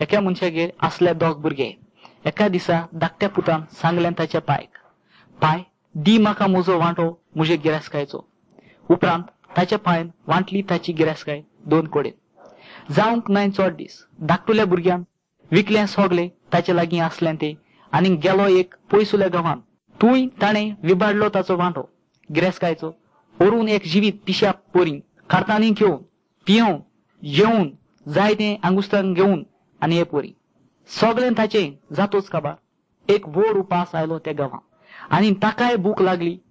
एका मनशागेर असल्या दोग भुरगे. एका दिसा धाकट्या पुतान सांगल्यान ताच्या पायक, पाय दी म्हाका म्हजो वांटो म्हजे गिरायस्कायचो. उपरांत ताच्या पांयान वांटली ताची गिरायस्काय 2 कोडेन. जावंक नाय चोड दीस धाकटुल्या भुरग्यान विकलें सोगलें ताचे लागीं असलें तें आनी गेलो एक पयसुल्या गांवांत. थूंय ताणें विबाडलो ताचो वांटो गिरायस्कायचो. व्हरून एक जिवीत पिश्या पोरीं कार्तांनी घेवन पियोवन जेवून जाय तें आंगुस्तान घेवन आनी हे पोरी सोगलें ताचें जातोच काबार. एक व्हड उपास आयलो त्या गांवांत आनी ताकाय भूक लागली